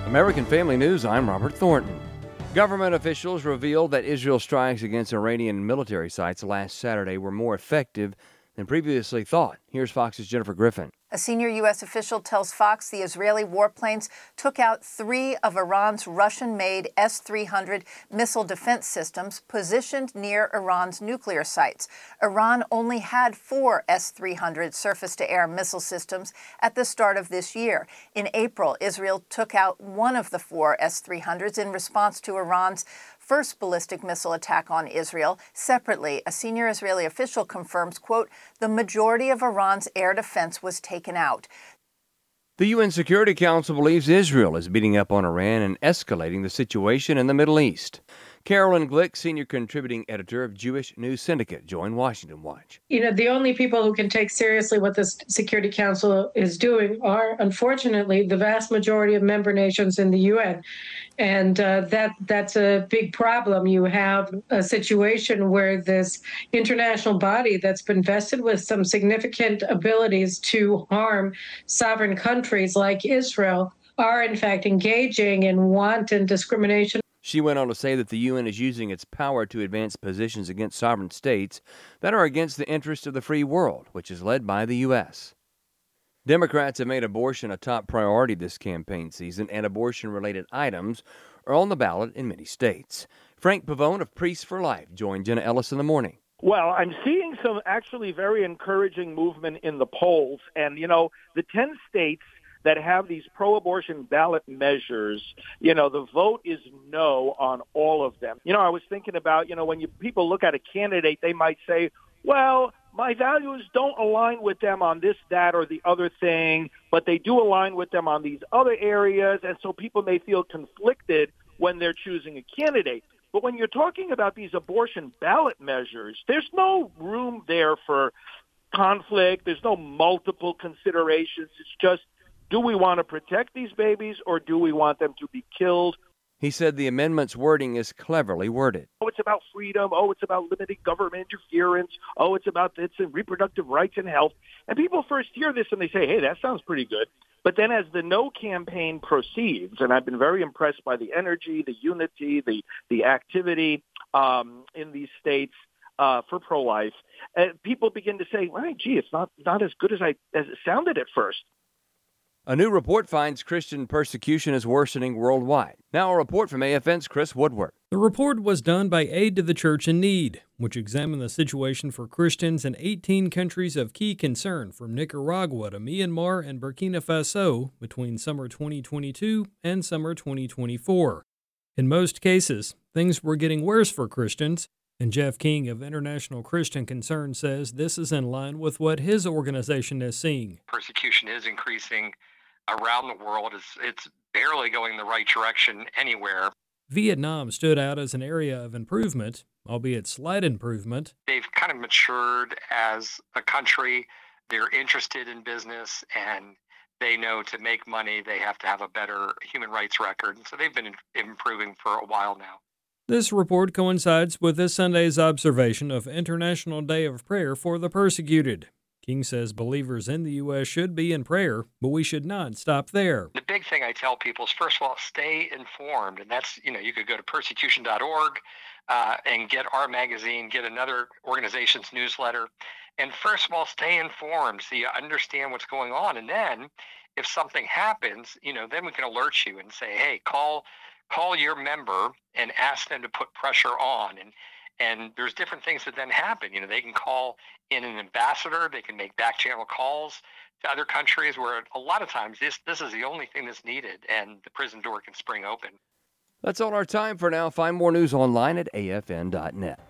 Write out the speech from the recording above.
American Family News, I'm Robert Thornton. Government officials revealed that Israel's strikes against Iranian military sites last Saturday were more effective than previously thought. Here's Fox's Jennifer Griffin. A senior U.S. official tells Fox the Israeli warplanes took out 3 of Iran's Russian-made S-300 missile defense systems positioned near Iran's nuclear sites. Iran only had 4 S-300 surface-to-air missile systems at the start of this year. In April, Israel took out 1 of the 4 S-300s in response to Iran's first ballistic missile attack on Israel. Separately, a senior Israeli official confirms, quote, the majority of Iran's air defense was taken out. The UN Security Council believes Israel is beating up on Iran and escalating the situation in the Middle East. Carolyn Glick, senior contributing editor of Jewish News Syndicate, joined Washington Watch. The only people who can take seriously what the Security Council is doing are, unfortunately, the vast majority of member nations in the UN. And that's a big problem. You have a situation where this international body that's been vested with some significant abilities to harm sovereign countries like Israel are, in fact, engaging in wanton discrimination. She went on to say that the UN is using its power to advance positions against sovereign states that are against the interests of the free world, which is led by the U.S. Democrats have made abortion a top priority this campaign season, and abortion-related items are on the ballot in many states. Frank Pavone of Priests for Life joined Jenna Ellis in the morning. Well, I'm seeing some actually very encouraging movement in the polls. And, the 10 states that have these pro-abortion ballot measures, the vote is no on all of them. I was thinking about, when people look at a candidate, they might say, well, my values don't align with them on this, that, or the other thing, but they do align with them on these other areas, and so people may feel conflicted when they're choosing a candidate. But when you're talking about these abortion ballot measures, there's no room there for conflict. There's no multiple considerations. It's just, do we want to protect these babies or do we want them to be killed? He said the amendment's wording is cleverly worded. Oh, it's about freedom. Oh, it's about limiting government interference. Oh, it's about reproductive rights and health. And people first hear this and they say, hey, that sounds pretty good. But then as the No campaign proceeds, and I've been very impressed by the energy, the unity, the activity in these states for pro-life, people begin to say, well, gee, it's not as good as it sounded at first. A new report finds Christian persecution is worsening worldwide. Now a report from AFN's Chris Woodward. The report was done by Aid to the Church in Need, which examined the situation for Christians in 18 countries of key concern, from Nicaragua to Myanmar and Burkina Faso, between summer 2022 and summer 2024. In most cases, things were getting worse for Christians, and Jeff King of International Christian Concern says this is in line with what his organization is seeing. Persecution is increasing around the world. It's barely going the right direction anywhere. Vietnam stood out as an area of improvement, albeit slight improvement. They've kind of matured as a country. They're interested in business, and they know to make money, they have to have a better human rights record. And so they've been improving for a while now. This report coincides with this Sunday's observation of International Day of Prayer for the Persecuted. King says believers in the U.S. should be in prayer, but we should not stop there. The big thing I tell people is, first of all, stay informed. And that's, you could go to persecution.org and get our magazine, get another organization's newsletter. And first of all, stay informed so you understand what's going on. And then if something happens, then we can alert you and say, hey, call your member and ask them to put pressure on. And there's different things that then happen. They can call in an ambassador. They can make back channel calls to other countries where a lot of times this is the only thing that's needed, and the prison door can spring open. That's all our time for now. Find more news online at afn.net.